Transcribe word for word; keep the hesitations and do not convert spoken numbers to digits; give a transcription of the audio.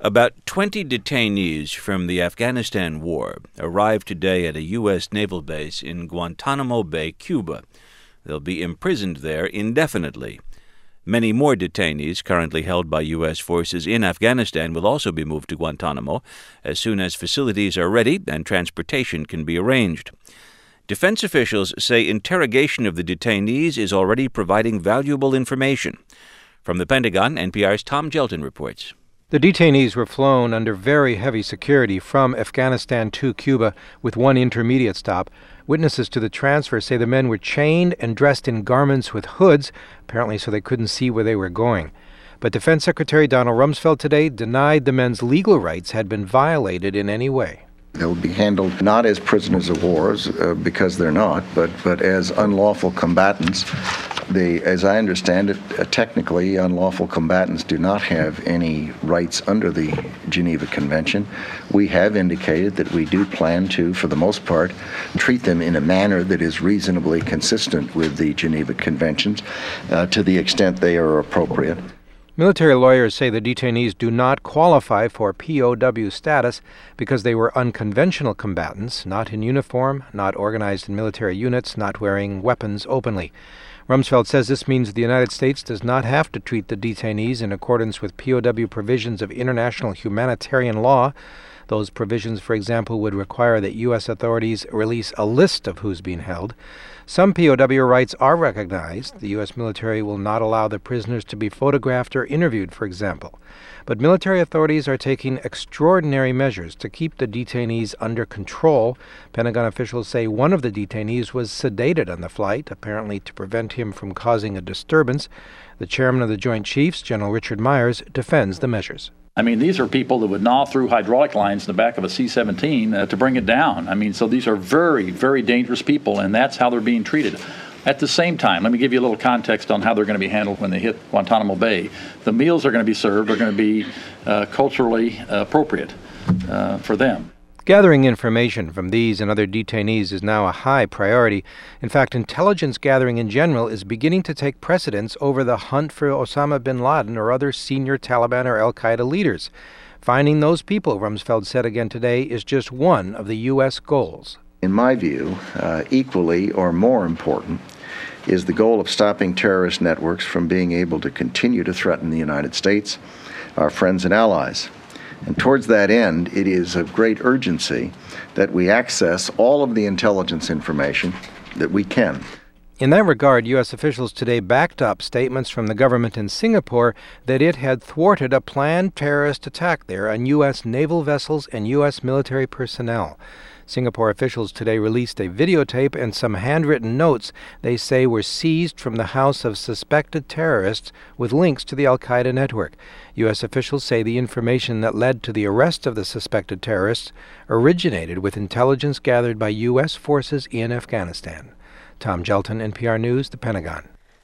About twenty detainees from the Afghanistan war arrived today at a U S naval base in Guantanamo Bay, Cuba. They'll be imprisoned there indefinitely. Many more detainees currently held by U S forces in Afghanistan will also be moved to Guantanamo as soon as facilities are ready and transportation can be arranged. Defense officials say interrogation of the detainees is already providing valuable information. From the Pentagon, N P R's Tom Gelton reports. The detainees were flown under very heavy security from Afghanistan to Cuba with one intermediate stop. Witnesses to the transfer say the men were chained and dressed in garments with hoods, apparently so they couldn't see where they were going. But Defense Secretary Donald Rumsfeld today denied the men's legal rights had been violated in any way. They'll be handled not as prisoners of war, uh, because they're not, but, but as unlawful combatants. They, as I understand it, uh, technically, unlawful combatants do not have any rights under the Geneva Convention. We have indicated that we do plan to, for the most part, treat them in a manner that is reasonably consistent with the Geneva Conventions, uh, to the extent they are appropriate. Military lawyers say the detainees do not qualify for P O W status because they were unconventional combatants, not in uniform, not organized in military units, not wearing weapons openly. Rumsfeld says this means the United States does not have to treat the detainees in accordance with P O W provisions of international humanitarian law. Those provisions, for example, would require that U S authorities release a list of who's being held. Some P O W rights are recognized. The U S military will not allow the prisoners to be photographed or interviewed, for example. But military authorities are taking extraordinary measures to keep the detainees under control. Pentagon officials say one of the detainees was sedated on the flight, apparently to prevent him from causing a disturbance. The chairman of the Joint Chiefs, General Richard Myers, defends the measures. I mean, these are people that would gnaw through hydraulic lines in the back of a C seventeen uh, to bring it down. I mean, so these are very, very dangerous people, and that's how they're being treated. At the same time, let me give you a little context on how they're going to be handled when they hit Guantanamo Bay. The meals are going to be served are going to be uh, culturally uh, appropriate uh, for them. Gathering information from these and other detainees is now a high priority. In fact, intelligence gathering in general is beginning to take precedence over the hunt for Osama bin Laden or other senior Taliban or al-Qaeda leaders. Finding those people, Rumsfeld said again today, is just one of the U S goals. In my view, uh, equally or more important is the goal of stopping terrorist networks from being able to continue to threaten the United States, our friends and allies. And towards that end, it is of great urgency that we access all of the intelligence information that we can. In that regard, U S officials today backed up statements from the government in Singapore that it had thwarted a planned terrorist attack there on U S naval vessels and U S military personnel. Singapore officials today released a videotape and some handwritten notes they say were seized from the house of suspected terrorists with links to the al-Qaeda network. U S officials say the information that led to the arrest of the suspected terrorists originated with intelligence gathered by U S forces in Afghanistan. Tom Gelton, N P R News, The Pentagon.